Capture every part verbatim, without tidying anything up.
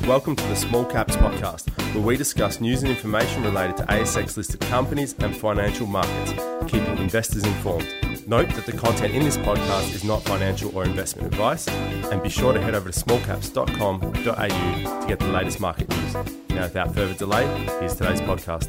Welcome to the Small Caps Podcast, where we discuss news and information related to A S X-listed companies and financial markets, keeping investors informed. Note that the content in this podcast is not financial or investment advice, and be sure to head over to small caps dot com dot a u to get the latest market news. Now, without further delay, here's today's podcast.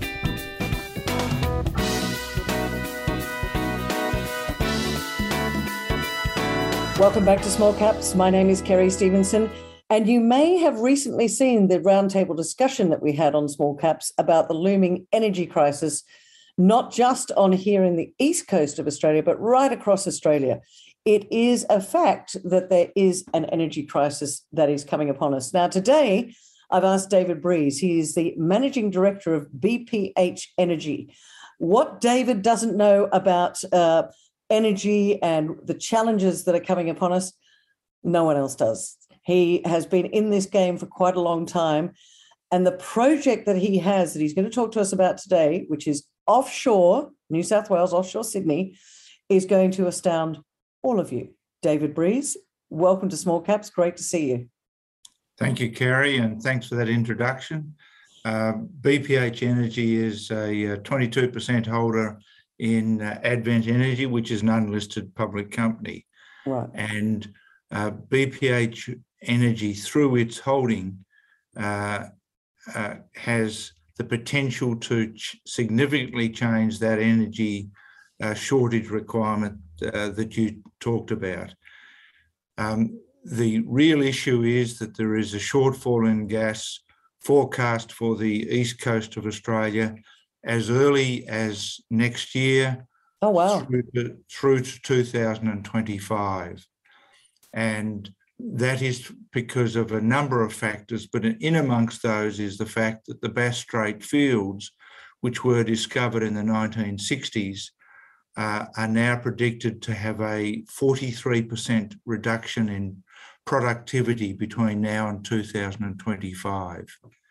Welcome back to Small Caps. My name is Kerry Stevenson, and you may have recently seen the roundtable discussion that we had on Small Caps about the looming energy crisis, not just on here in the east coast of Australia, but right across Australia. It is a fact that there is an energy crisis that is coming upon us. Now, today, I've asked David Breeze. He is the Managing Director of B P H Energy. What David doesn't know about uh, energy and the challenges that are coming upon us, no one else does. He has been in this game for quite a long time. And the project that he has that he's going to talk to us about today, which is offshore, New South Wales, offshore Sydney, is going to astound all of you. David Breeze, welcome to Small Caps. Great to see you. Thank you, Kerry, and thanks for that introduction. Uh, B P H Energy is a, a twenty-two percent holder in uh, Advent Energy, which is an unlisted public company. Right. And uh, B P H Energy, through its holding, uh, uh, has the potential to ch- significantly change that energy uh, shortage requirement uh, that you talked about. Um, the real issue is that there is a shortfall in gas forecast for the east coast of Australia as early as next year. Oh, wow. Through to, through to two thousand twenty-five. And that is because of a number of factors, but in amongst those is the fact that the Bass Strait fields, which were discovered in the nineteen sixties, uh, are now predicted to have a forty-three percent reduction in productivity between now and two thousand twenty-five.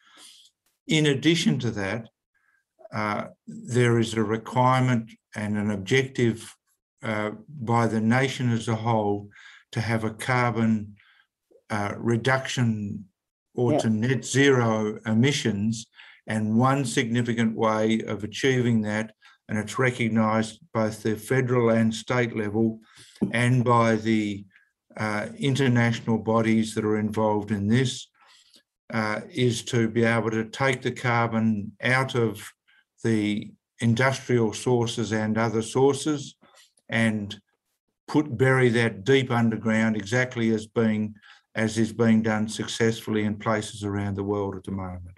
In addition to that, uh, there is a requirement and an objective uh, by the nation as a whole to have a carbon uh, reduction or yeah. to net zero emissions. And one significant way of achieving that, and it's recognised both the federal and state level and by the uh, international bodies that are involved in this, uh, is to be able to take the carbon out of the industrial sources and other sources and put bury that deep underground, exactly as being as is being done successfully in places around the world at the moment.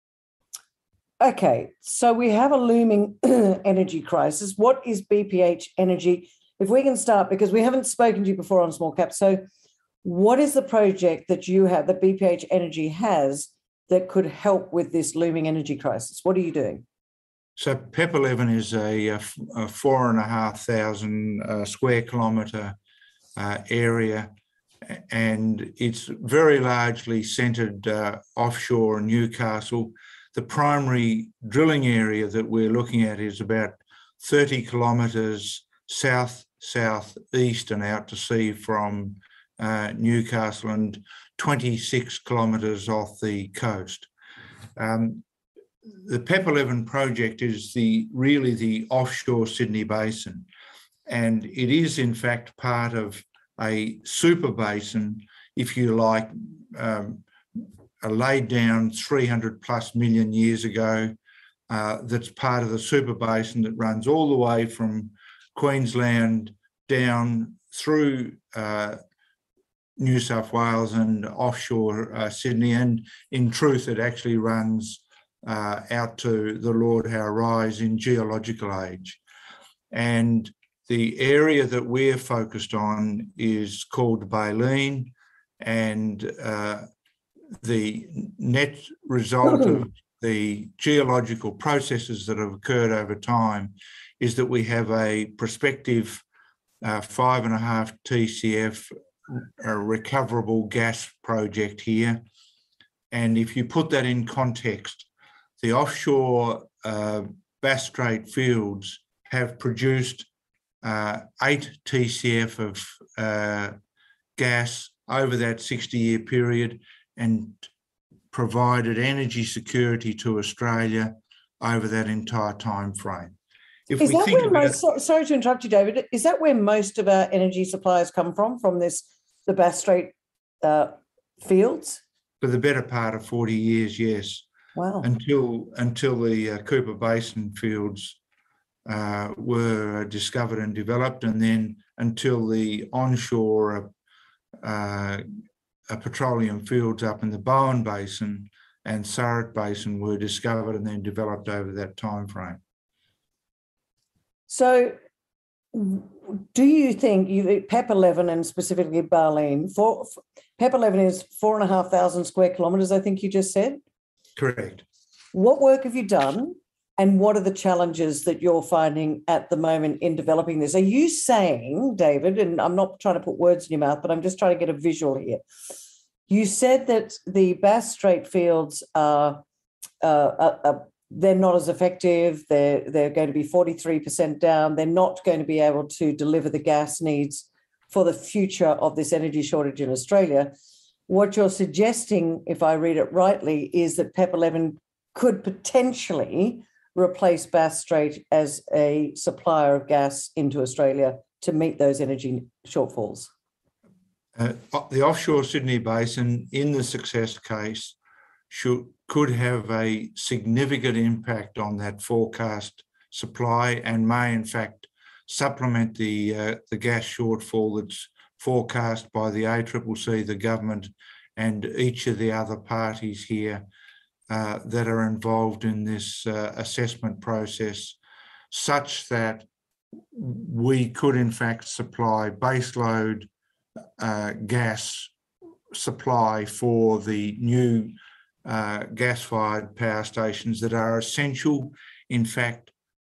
Okay, so we have a looming energy crisis. What is B P H Energy? If we can start, because we haven't spoken to you before on Small Cap. So what is the project that you have, that B P H Energy has, that could help with this looming energy crisis? What are you doing? So P E P eleven is a, a, a four and a half thousand uh, square kilometre uh, area, and it's very largely centred uh, offshore Newcastle. The primary drilling area that we're looking at is about thirty kilometres south southeast and out to sea from uh, Newcastle, and twenty-six kilometres off the coast. Um, The P E P eleven project is the really the offshore Sydney Basin, and it is in fact part of a super basin, if you like, um, laid down three hundred plus million years ago, uh, that's part of the super basin that runs all the way from Queensland down through uh, New South Wales and offshore uh, Sydney, and in truth it actually runs Uh, out to the Lord Howe Rise in geological age. And the area that we're focused on is called Baleen, and uh, the net result of the geological processes that have occurred over time is that we have a prospective uh, five and a half T C F uh, recoverable gas project here. And if you put that in context, the offshore uh, Bass Strait fields have produced uh, eight T C F of uh, gas over that sixty-year period, and provided energy security to Australia over that entire time frame. If is we that think where about, most, so, sorry to interrupt you, David, is that where most of our energy supplies come from, from this, the Bass Strait uh, fields? for the better part of forty years, yes. Wow. Until, until the uh, Cooper Basin fields uh, were discovered and developed, and then until the onshore uh, uh, petroleum fields up in the Bowen Basin and Surrey Basin were discovered and then developed over that time frame. So do you think, you PEP eleven and specifically Barleen, for, for PEP eleven is four and a half thousand square kilometres, I think you just said? Correct. What work have you done, and what are the challenges that you're finding at the moment in developing this? Are you saying, David, and I'm not trying to put words in your mouth, but I'm just trying to get a visual here. You said that the Bass Strait fields are, uh, are, are they're not as effective. They're, they're going to be forty-three percent down. They're not going to be able to deliver the gas needs for the future of this energy shortage in Australia. What you're suggesting, if I read it rightly, is that PEP eleven could potentially replace Bass Strait as a supplier of gas into Australia to meet those energy shortfalls. Uh, the offshore Sydney Basin, in the success case, should could have a significant impact on that forecast supply, and may in fact supplement the uh, the gas shortfall that's forecast by the A C C C, the government, and each of the other parties here uh, that are involved in this uh, assessment process, such that we could in fact supply baseload uh, gas supply for the new uh, gas-fired power stations that are essential, in fact,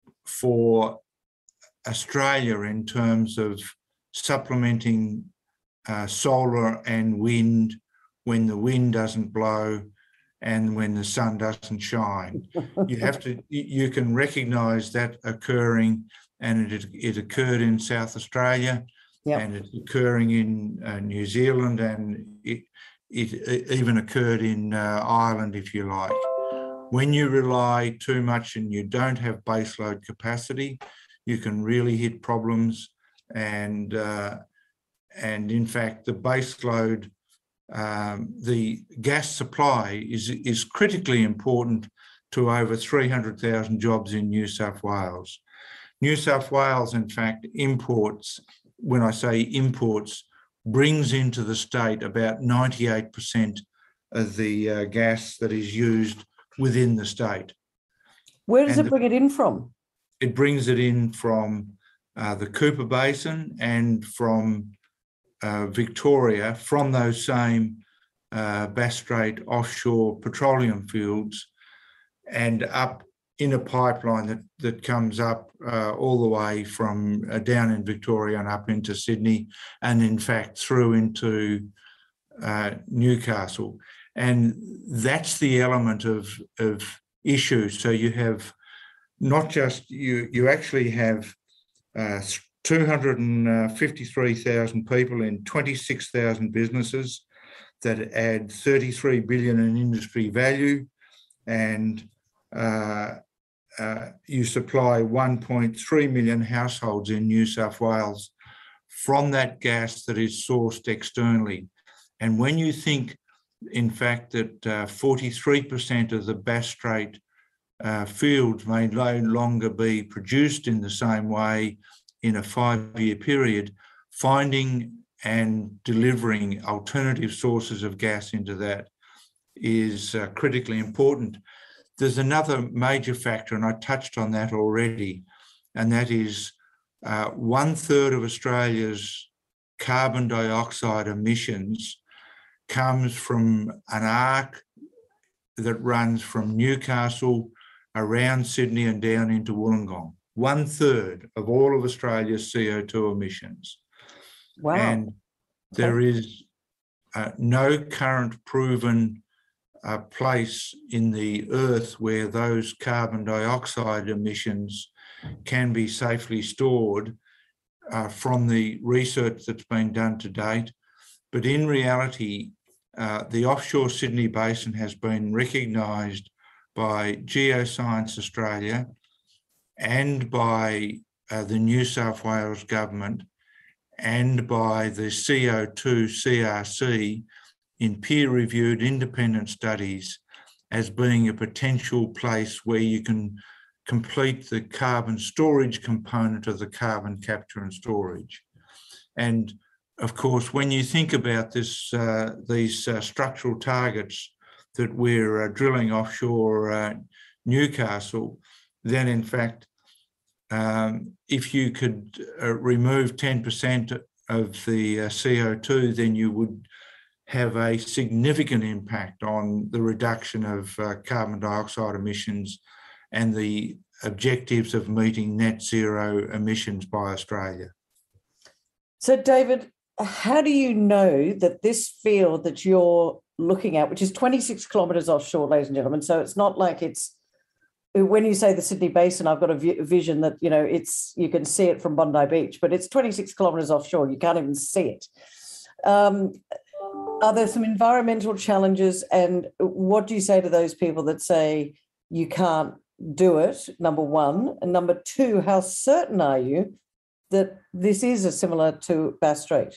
for Australia in terms of supplementing uh, solar and wind when the wind doesn't blow and when the sun doesn't shine. You have to, you can recognise that occurring, and it, it occurred in South Australia, yep. and it's occurring in uh, New Zealand, and it, it, it even occurred in uh, Ireland, if you like. When you rely too much and you don't have baseload capacity, you can really hit problems, and uh, and in fact the baseload, um, the gas supply is is critically important to over three hundred thousand jobs in New South Wales. New South Wales, in fact, imports, when I say imports, brings into the state about ninety-eight percent of the uh, gas that is used within the state. Where does and it bring it in from? It brings it in from uh, the Cooper Basin and from uh, Victoria, from those same uh, Bass Strait offshore petroleum fields, and up in a pipeline that, that comes up uh, all the way from uh, down in Victoria and up into Sydney, and in fact through into uh, Newcastle. And that's the element of, of issues. So you have not just, you, you actually have uh, two hundred fifty-three thousand people in twenty-six thousand businesses that add thirty-three billion in industry value, and uh, uh, you supply one point three million households in New South Wales from that gas that is sourced externally. And when you think, in fact, that uh, forty-three percent of the Bass Strait uh, fields may no longer be produced in the same way in a five-year period, finding and delivering alternative sources of gas into that is uh, critically important. There's another major factor, and I touched on that already, and that is uh, one third of Australia's carbon dioxide emissions comes from an arc that runs from Newcastle around Sydney and down into Wollongong. One third of all of Australia's C O two emissions. Wow. And there is uh, no current proven uh, place in the earth where those carbon dioxide emissions can be safely stored uh, from the research that's been done to date. But in reality, uh, the offshore Sydney Basin has been recognised by Geoscience Australia and by uh, the New South Wales government and by the C O two C R C in peer-reviewed independent studies as being a potential place where you can complete the carbon storage component of the carbon capture and storage. And of course, when you think about this, uh, these uh, structural targets that we're uh, drilling offshore uh, Newcastle, then in fact, um, if you could uh, remove ten percent of the uh, C O two, then you would have a significant impact on the reduction of uh, carbon dioxide emissions and the objectives of meeting net zero emissions by Australia. So, David, how do you know that this field that you're looking at, which is twenty-six kilometres offshore, ladies and gentlemen, so it's not like it's, when you say the Sydney Basin, I've got a vision that, you know, it's, you can see it from Bondi Beach, but it's twenty-six kilometres offshore. You can't even see it. Um, are there some environmental challenges? And what do you say to those people that say you can't do it, number one? And number two, how certain are you that this is a similar to Bass Strait?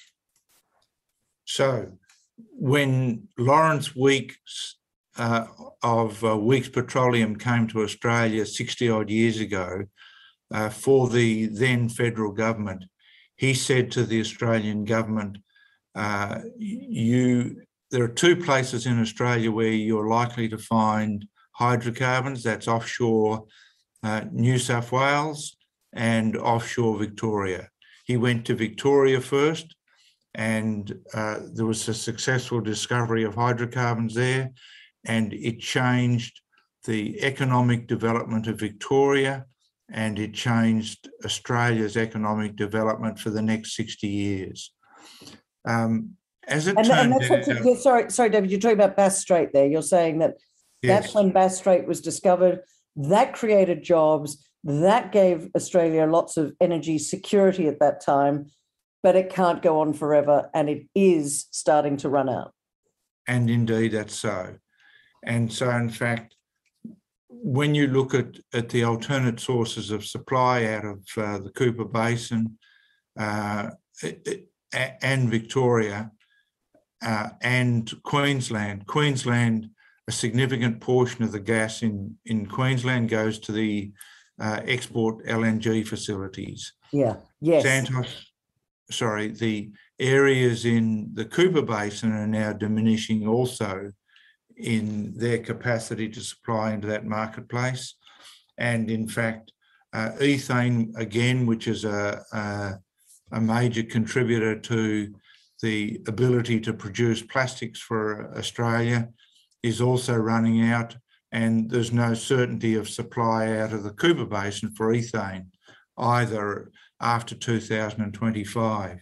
So when Lawrence Weeks uh, of uh, Weeks Petroleum came to Australia sixty odd years ago uh, for the then federal government, he said to the Australian government, uh, you, there are two places in Australia where you're likely to find hydrocarbons. That's offshore uh, New South Wales and offshore Victoria. He went to Victoria first, and uh, there was a successful discovery of hydrocarbons there, and it changed the economic development of Victoria, and it changed Australia's economic development for the next sixty years. Um, as it and, turned and that's out, what, sorry, sorry, David, you're talking about Bass Strait there. You're saying that yes. That's when Bass Strait was discovered. That created jobs. That gave Australia lots of energy security at that time, but it can't go on forever, and it is starting to run out. And indeed, that's so. And so, in fact, when you look at, at the alternate sources of supply out of uh, the Cooper Basin uh, it, it, and Victoria uh, and Queensland, Queensland, a significant portion of the gas in, in Queensland goes to the uh, export L N G facilities. Yeah, yes. Santos, sorry, the areas in the Cooper Basin are now diminishing also in their capacity to supply into that marketplace. And in fact, uh, ethane, again, which is a, a, a major contributor to the ability to produce plastics for Australia, is also running out, and there's no certainty of supply out of the Cooper Basin for ethane either after two thousand twenty-five.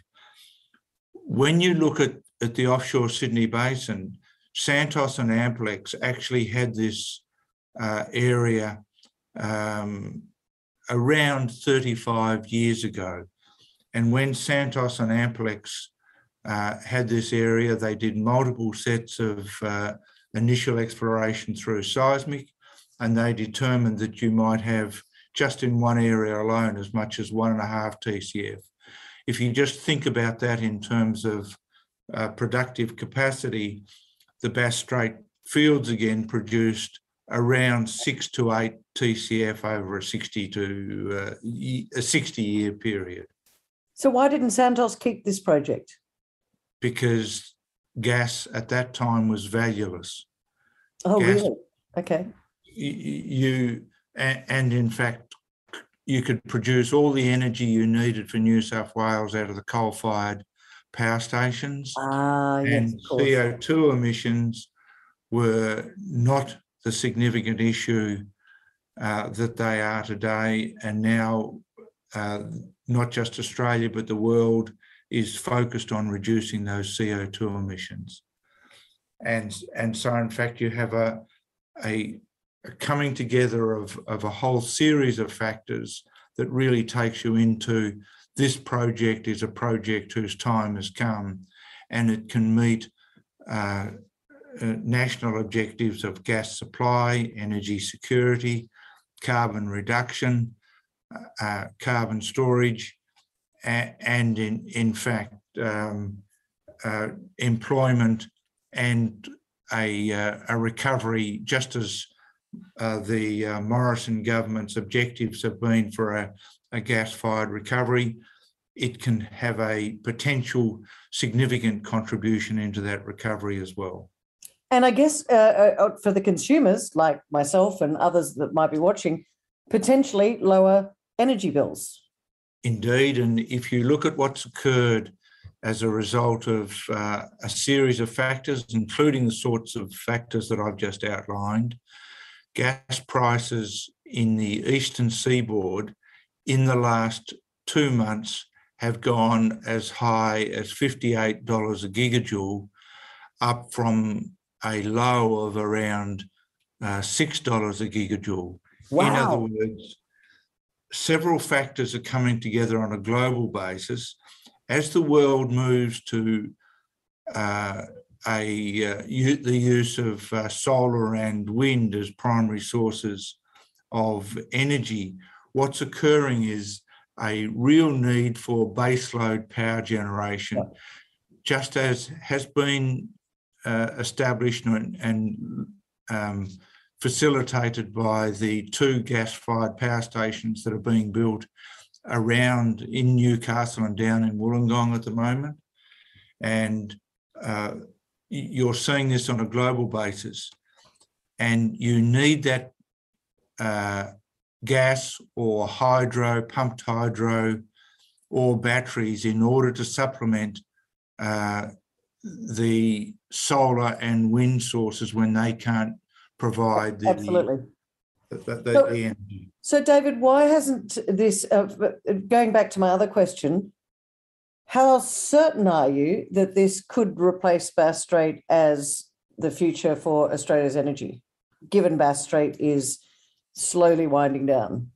When you look at, at the offshore Sydney Basin, Santos and Amplex actually had this uh, area um, around thirty-five years ago. And when Santos and Amplex uh, had this area, they did multiple sets of uh, initial exploration through seismic, and they determined that you might have just in one area alone as much as one and a half T C F. If you just think about that in terms of uh, productive capacity, the Bass Strait fields again produced around six to eight T C F over a sixty to uh, a sixty year period. So why didn't Santos keep this project? Because gas at that time was valueless. Oh, gas, really? Okay. You, and in fact, you could produce all the energy you needed for New South Wales out of the coal-fired power stations. Ah, yes, and C O two emissions were not the significant issue uh, that they are today. And now, uh, not just Australia, but the world is focused on reducing those C O two emissions. And, and so, in fact, you have a, a, a coming together of, of a whole series of factors that really takes you into this project is a project whose time has come, and it can meet uh, uh, national objectives of gas supply, energy security, carbon reduction, uh, carbon storage, and, and in, in fact, um, uh, employment and a, uh, a recovery, just as uh, the uh, Morrison government's objectives have been for a, a gas-fired recovery. It can have a potential significant contribution into that recovery as well. And I guess uh, uh, for the consumers like myself and others that might be watching, potentially lower energy bills. Indeed, and if you look at what's occurred as a result of uh, a series of factors, including the sorts of factors that I've just outlined, gas prices in the eastern seaboard in the last two months have gone as high as fifty-eight dollars a gigajoule, up from a low of around uh, six dollars a gigajoule. Wow. In other words, several factors are coming together on a global basis. As the world moves to uh, a, uh, u- the use of uh, solar and wind as primary sources of energy, what's occurring is a real need for baseload power generation, yeah. just as has been uh, established and, and um, facilitated by the two gas-fired power stations that are being built around in Newcastle and down in Wollongong at the moment. And uh, you're seeing this on a global basis. And you need that uh, gas or hydro, pumped hydro, or batteries in order to supplement uh, the solar and wind sources when they can't provide the, Absolutely. the, the, so, the energy. So, David, why hasn't this, uh, going back to my other question, how certain are you that this could replace Bass Strait as the future for Australia's energy, given Bass Strait is slowly winding down?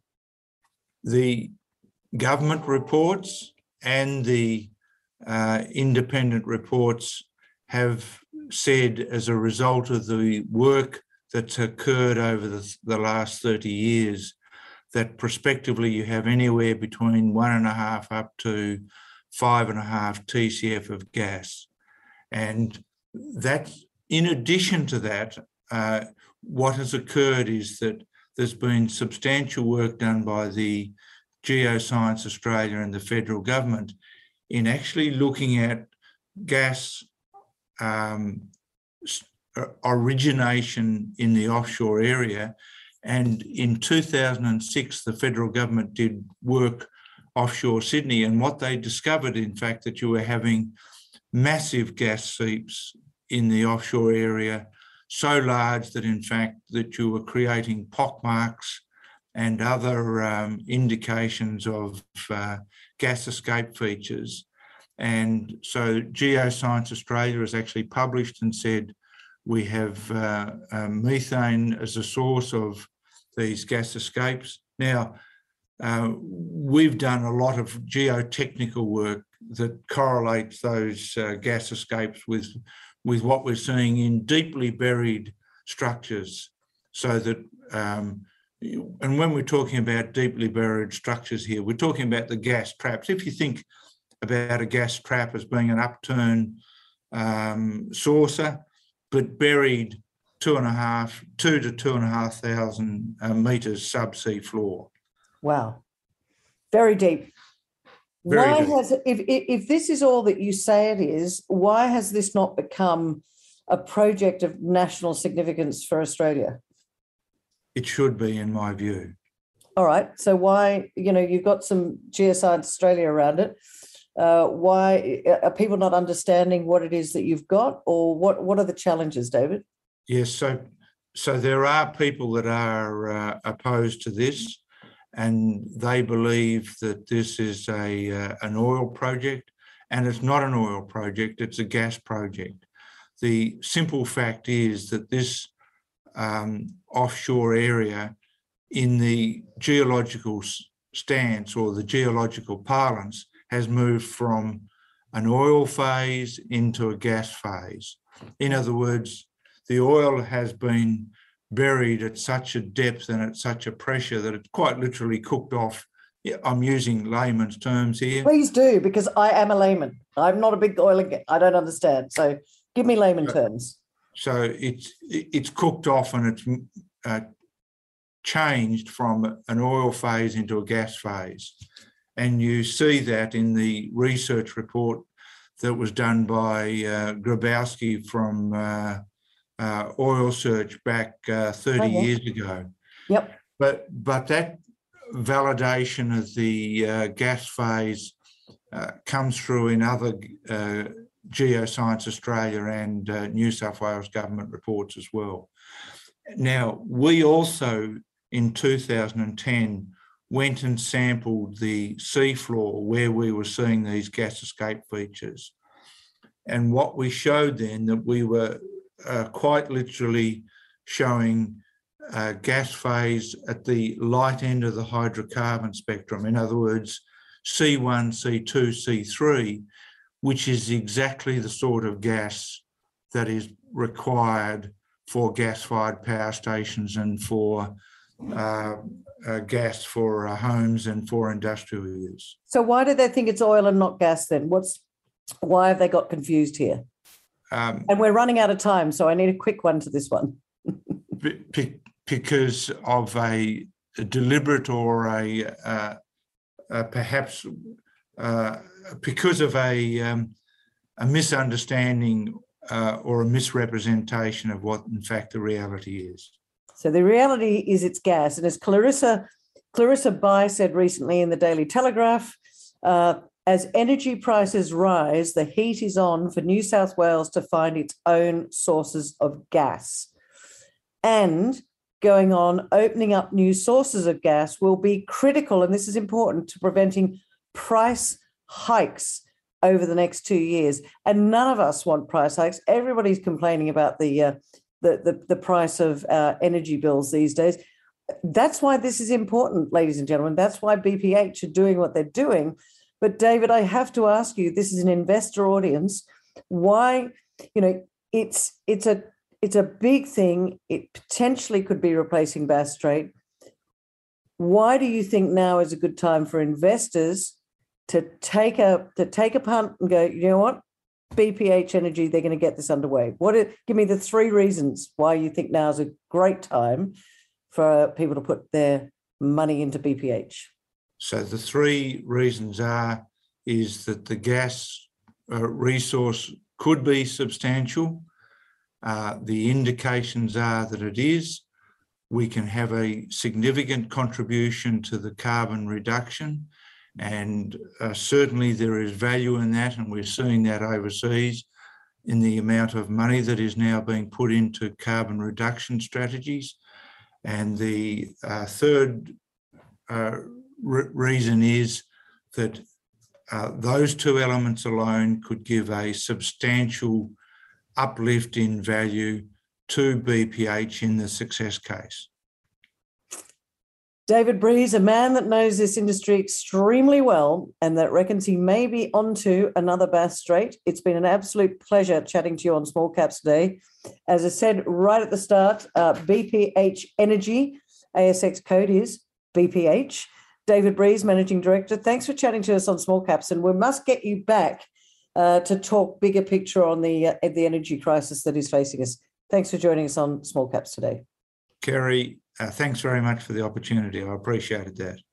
The government reports and the uh, independent reports have said, as a result of the work that's occurred over the, the last thirty years, that prospectively you have anywhere between one and a half up to five and a half T C F of gas. And that, in addition to that, uh, what has occurred is that there's been substantial work done by the Geoscience Australia and the federal government in actually looking at gas um, origination in the offshore area. And in two thousand six, the federal government did work offshore Sydney, and what they discovered, in fact, that you were having massive gas seeps in the offshore area, so large that, in fact, that you were creating pockmarks and other um, indications of uh, gas escape features. And so Geoscience Australia has actually published and said, we have uh, uh, methane as a source of these gas escapes. Now, uh, we've done a lot of geotechnical work that correlates those uh, gas escapes with, with what we're seeing in deeply buried structures, so that, um, and when we're talking about deeply buried structures here, we're talking about the gas traps. If you think about a gas trap as being an upturned um, saucer, but buried two and a half, two to two and a half thousand uh, metres subsea floor. Wow, very deep. Very why deep. has if, if if this is all that you say it is, why has this not become a project of national significance for Australia? It should be, in my view. All right. So why, you know, you've got some Geoscience Australia around it. Uh, why are people not understanding what it is that you've got, or what, what are the challenges, David? Yes, so so there are people that are uh, opposed to this, and they believe that this is a uh, an oil project, and it's not an oil project, it's a gas project. The simple fact is that this um, offshore area, in the geological stance or the geological parlance, has moved from an oil phase into a gas phase. In other words, the oil has been buried at such a depth and at such a pressure that it's quite literally cooked off. Yeah, I'm using layman's terms here. Please do, because I am a layman. I'm not a big oil and gas. I don't understand. So give me layman so, terms. So it's it's cooked off and it's uh, changed from an oil phase into a gas phase. And you see that in the research report that was done by uh, Grabowski from uh, uh, Oil Search back uh, thirty oh, yeah. years ago. Yep. But, but that validation of the uh, gas phase uh, comes through in other uh, Geoscience Australia and uh, New South Wales government reports as well. Now, we also in two thousand ten went and sampled the seafloor where we were seeing these gas escape features. And what we showed then that we were uh, quite literally showing uh, gas phase at the light end of the hydrocarbon spectrum. In other words, C one, C two, C three, which is exactly the sort of gas that is required for gas-fired power stations and for uh, uh, gas for uh, homes and for industrial use. So why do they think it's oil and not gas then? What's why have they got confused here? Um, and we're running out of time, so I need a quick one to this one. be, because of a, a deliberate or a, uh, uh, perhaps uh, because of a, um, a misunderstanding uh, or a misrepresentation of what in fact the reality is. So the reality is it's gas. And as Clarissa, Clarissa Bai said recently in the Daily Telegraph, uh, as energy prices rise, the heat is on for New South Wales to find its own sources of gas. And going on, opening up new sources of gas will be critical, and this is important, to preventing price hikes over the next two years. And none of us want price hikes. Everybody's complaining about the uh, The, the, the price of uh, energy bills these days. That's why this is important, ladies and gentlemen. That's why B P H are doing what they're doing. But David, I have to ask you, this is an investor audience. Why, you know, it's it's a it's a big thing. It potentially could be replacing Bass Strait. Why do you think now is a good time for investors to take a to take a punt and go, you know what? B P H Energy, they're going to get this underway. What? Are, give me the three reasons why you think now is a great time for people to put their money into B P H. So the three reasons are, is that the gas uh, resource could be substantial. Uh, the indications are that it is. We can have a significant contribution to the carbon reduction. And uh, certainly there is value in that, and we're seeing that overseas in the amount of money that is now being put into carbon reduction strategies. And the uh, third uh, re- reason is that uh, those two elements alone could give a substantial uplift in value to B P H in the success case. David Breeze, a man that knows this industry extremely well and that reckons he may be onto another Bass Strait. It's been an absolute pleasure chatting to you on Small Caps today. As I said right at the start, uh, B P H Energy, A S X code is B P H. David Breeze, Managing Director, thanks for chatting to us on Small Caps, and we must get you back uh, to talk bigger picture on the, uh, the energy crisis that is facing us. Thanks for joining us on Small Caps today. Kerry, Uh, thanks very much for the opportunity. I appreciated that.